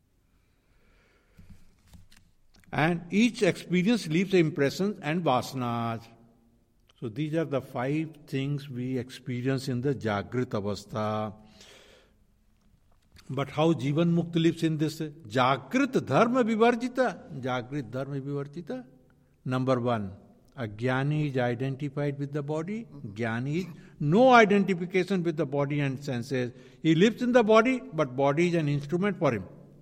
And each experience leaves impressions and vasanas. So these are the five things we experience in the Jagrat Avastha. But how Jivan Mukta lives in this? Jagrat Dharma Vivarjita. Jagrat Dharma Vivarjita. Number one, a Jnani is identified with the body. Jnani is no identification with the body and senses. He lives in the body, but body is an instrument for him.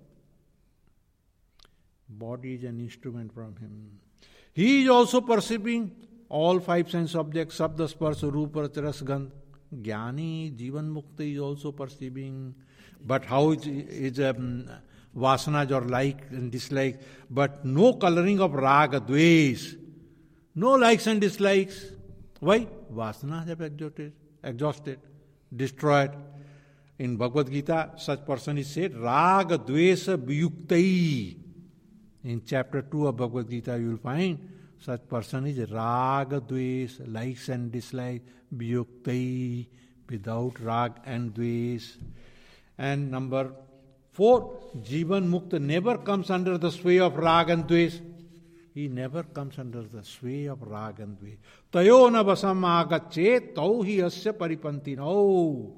Body is an instrument from him. He is also perceiving all five sense objects, Sabda, Sparsa, Rupa, Ras, Gandha. Jnani, Jivan Mukta is also perceiving. But how is, is um, vasanas or like and dislike? But no coloring of raga, dvesh. No likes and dislikes. Why? Vasanas have exhausted, exhausted, destroyed. In Bhagavad Gita, such person is said, raga, dvesa, viyuktai. In chapter two of Bhagavad Gita, you will find such person is raga, dvesh, likes and dislikes, viyuktai, without rag and dvesh. And number four, Jivan Mukta never comes under the sway of rag and dvesh. He never comes under the sway of rag and dvesh. Tayo na vasam agache tau hi asya paripanti. No.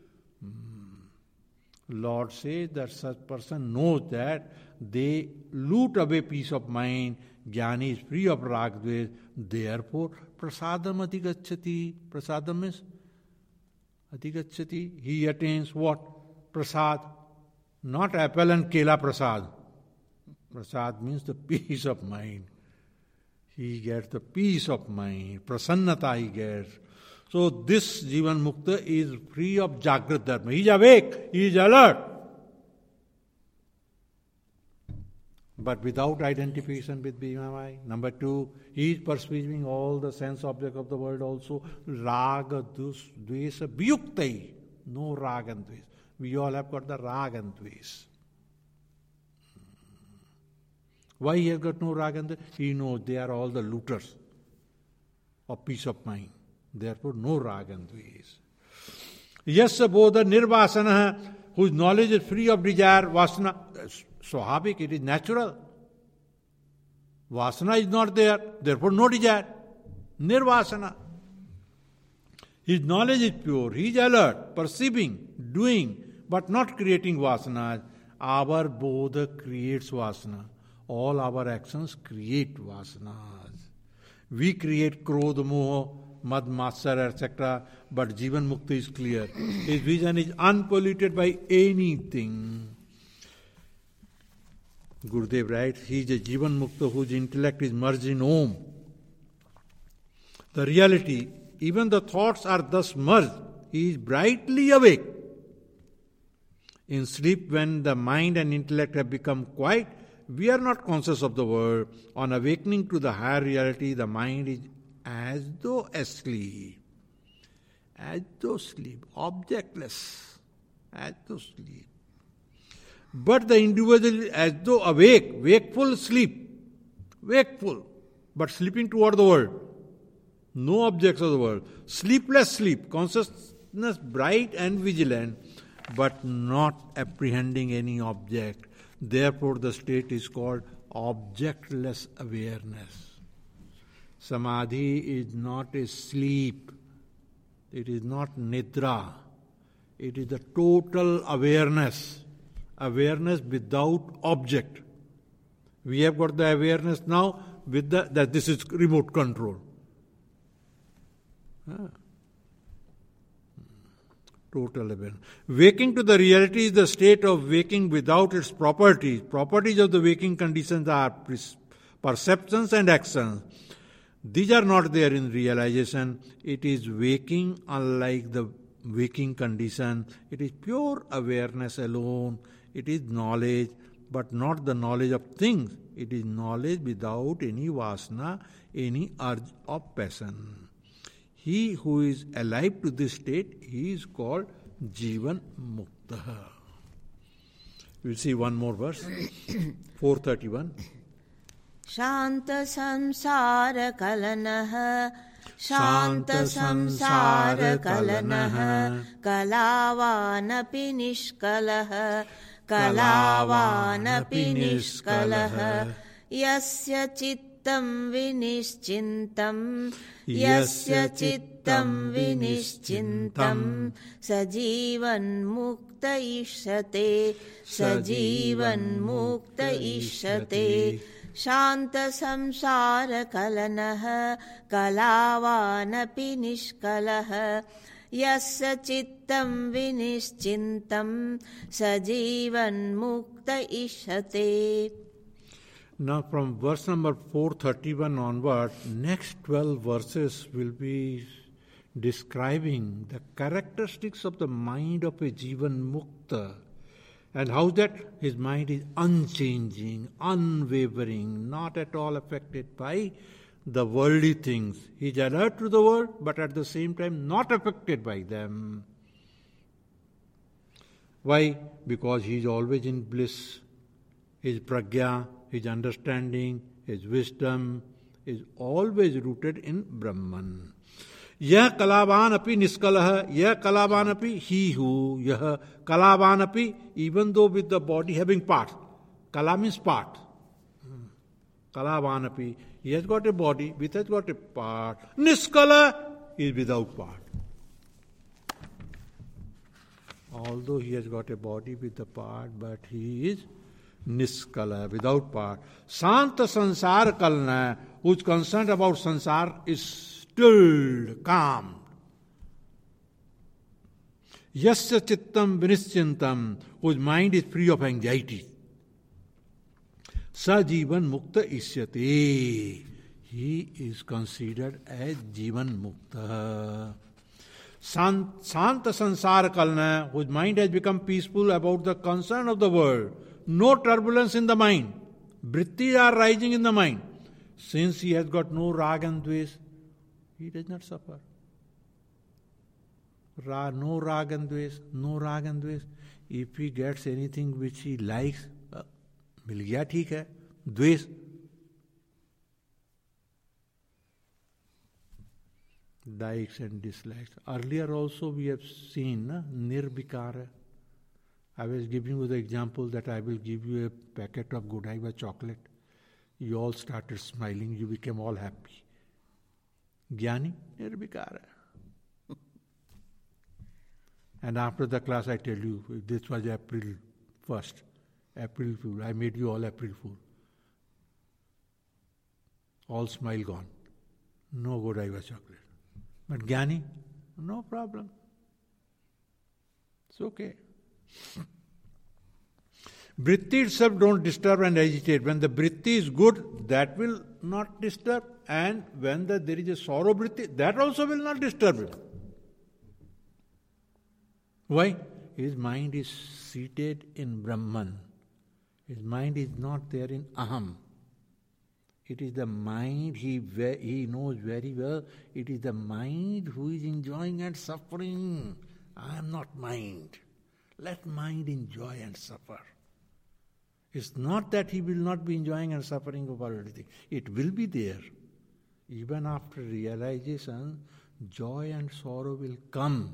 Lord says that such person knows that they loot away peace of mind. Jnani is free of rag dvesh. Therefore, prasadam adhigacchati. Prasadam means adhigacchati. He attains what? Prasad. Not apple and kela prasad. Prasad means the peace of mind. He gets the peace of mind. Prasannata he gets. So this Jivan Mukta is free of Jagrat Dharma. He is awake. He is alert. But without identification with Bhimamai. Number two, he is perceiving all the sense object of the world also. Raga, dvesa, viyuktai. No rag and dvesh. We all have got the rag and dvesh. Why he has got no rag and dvesh? He knows they are all the looters of peace of mind. Therefore, no rag and dvesh. Yasya bodha nirvasana, whose knowledge is free of desire, vasana. Swahabhik, it is natural. Vasana is not there, therefore no desire. Nirvasana. His knowledge is pure, he is alert, perceiving, doing, but not creating vasanas. Our bodha creates vasana. All our actions create vasanas. We create krodha, moha, mad, matsar, et cetera. But Jivan Mukta is clear. His vision is unpolluted by anything. Gurudev writes, he is a Jivan Mukta whose intellect is merged in Om. The reality, even the thoughts are thus merged. He is brightly awake. In sleep, when the mind and intellect have become quiet, we are not conscious of the world. On awakening to the higher reality, the mind is as though asleep. As though sleep, objectless. As though sleep. But the individual is as though awake, wakeful sleep. Wakeful, but sleeping toward the world. No objects of the world. Sleepless sleep, consciousness bright and vigilant, but not apprehending any object. Therefore, the state is called objectless awareness. Samadhi is not a sleep. It is not nidra. It is the total awareness. Awareness without object. We have got the awareness now with the that this is remote control. Ah. Total awareness. Waking to the reality is the state of waking without its properties. Properties of the waking conditions are perceptions and actions. These are not there in realization. It is waking unlike the waking condition. It is pure awareness alone. It is knowledge, but not the knowledge of things. It is knowledge without any vasana, any urge of passion. He who is alive to this state, he is called Jivan Mukta. We'll see one more verse. four thirty-one. Shanta samsara kalanaha Shanta samsara kalanaha Kalavanapi nishkalaha Kalavanapi nishkalaha Yasya chittam vinischintam Yasya chittam vinischintam Sajivan mukta ishate Sajivan mukta ishate Shanta samsara kalanaha Kalavanapi nishkalaha Yasya chittam vinischintam Sajivan mukta ishate. Now from verse number four thirty-one onward, next twelve verses will be describing the characteristics of the mind of a Jivan Mukta, and how that his mind is unchanging, unwavering, not at all affected by the worldly things. He is alert to the world, but at the same time not affected by them. Why? Because he is always in bliss. His pragya, his understanding, his wisdom is always rooted in Brahman. Yah kalavan api niskalaha, yah kalavan api, he who, yah kalavan api, even though with the body having parts. Kala means part. Kalavan api, he has got a body, which has got a part. Niskala is without part. Although he has got a body with a part, but he is niskala, without part. Santa sansar kalna, who is concerned about sansar, is stilled, calm. Yasya chittam vinischintam, whose mind is free of anxiety. Sa jivan mukta isyate, he is considered as jivan mukta. Santa sansar kalna, whose mind has become peaceful about the concern of the world. No turbulence in the mind. Vrittis are rising in the mind. Since he has got no rag and dvesh, he does not suffer. Ra, no rag and dvesh, no rag and dvesh. If he gets anything which he likes, uh, mil gaya, theek hai. Dvesh. Likes and dislikes. Earlier also we have seen na, nirbikara. I was giving you the example that I will give you a packet of Godiva chocolate. You all started smiling, you became all happy. Jnani, nirbikara. And after the class I tell you, this was April first. April Fool. I made you all April Fool. All smile gone. No Godiva chocolate. But Jnani, no problem. It's okay. Vritti itself don't disturb and agitate. When the vritti is good, that will not disturb. And when the, there is a sorrow vritti, that also will not disturb him. Why? His mind is seated in Brahman. His mind is not there in Aham. It is the mind, he, he knows very well, it is the mind who is enjoying and suffering. I am not mind. Let mind enjoy and suffer. It's not that he will not be enjoying and suffering over everything. It will be there. Even after realization, joy and sorrow will come.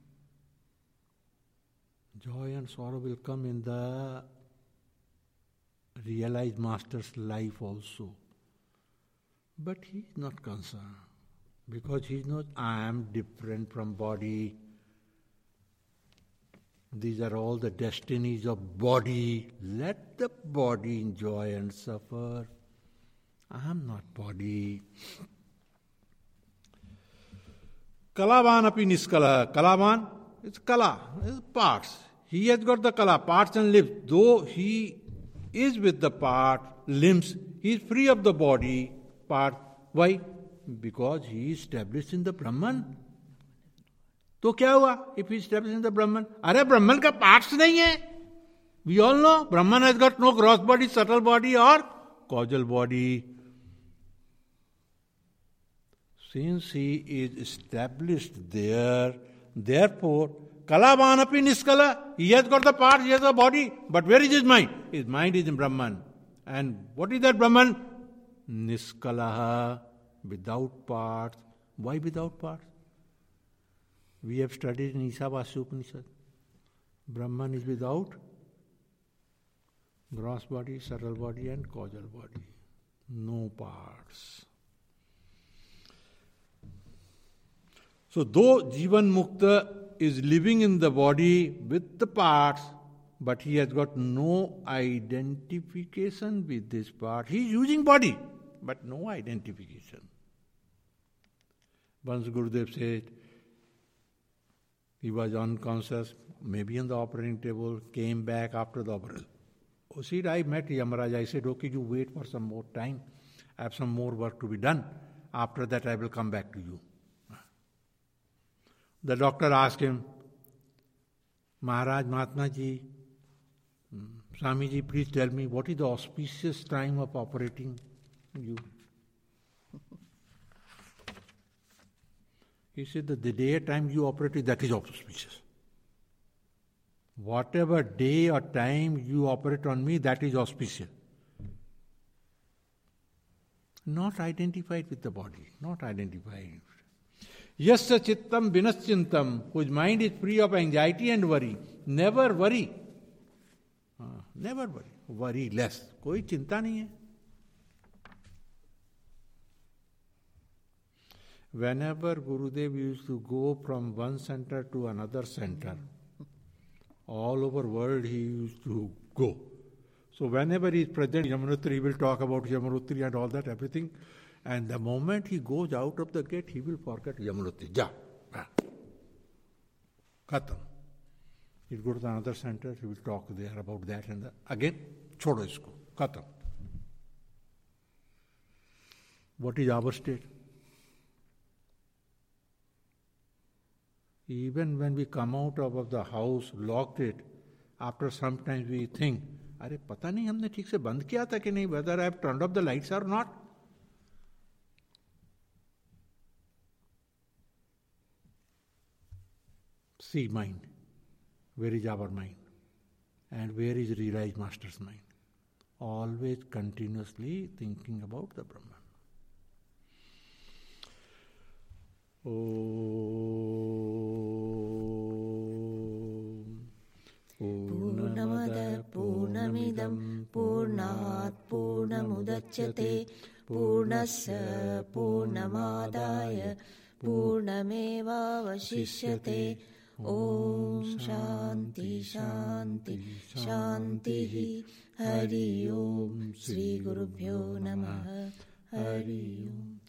Joy and sorrow will come in the realized master's life also. But he is not concerned. Because he knows, I am different from body. These are all the destinies of body. Let the body enjoy and suffer. I am not body. Kalavan api niskala. Kalavan is kala, is parts. He has got the kala, parts and limbs. Though he is with the part, limbs, he is free of the body, part. Why? Because he is established in the Brahman. तो क्या हुआ? If he is established in the Brahman, अरे ब्रह्मन का parts नहीं है. We all know Brahman has got no gross body, subtle body or causal body. Since he is established there, therefore, kalavan api niskala, he has got the parts, he has a body, but where is his mind? His mind is in Brahman. And what is that Brahman? Niskalaha, without parts. Why without parts? We have studied in Ishavasya Upanishad. Brahman is without gross body, subtle body and causal body. No parts. So though Jivan Mukta is living in the body with the parts, but he has got no identification with this part. He is using body, but no identification. Once Gurudev said, he was unconscious, maybe on the operating table, came back after the operation. Oh, see, I met Yamaraj. I said, okay, you wait for some more time. I have some more work to be done. After that, I will come back to you. The doctor asked him, Maharaj, Mahatma Ji, Swami Ji, please tell me, what is the auspicious time of operating you? He said that the day time you operated, that is auspicious. Whatever day or time you operate on me, that is auspicious. Not identified with the body, not identified. Yasya chittam vinaschintam, whose mind is free of anxiety and worry. Never worry. Uh, never worry. Worry less. कोई चिंता नहीं है. Whenever Gurudev used to go from one center to another center, all over world he used to go. So whenever he is present, Yamunotri, he will talk about Yamunotri and all that, everything. And the moment he goes out of the gate, he will forget Yamunotri. Ja. Khatam. He'll go to another center, he will talk there about that and that. Again, chodo isko. Khatam. What is our state? Even when we come out of the house, locked it, after some time we think, अरे पता नहीं हमने ठीक से बंद किया था कि नहीं, whether I have turned off the lights or not. See mind. Where is our mind? And where is realized master's mind? Always continuously thinking about the Brahman. Om Purnamada Purnamidam Purnat Purnamudachyate Purnasya Purnamadaya Purnameva Vashishyate. Om Shanti Shanti Shanti. Hari Om. Sri Gurubhyo Namaha. Hari Om.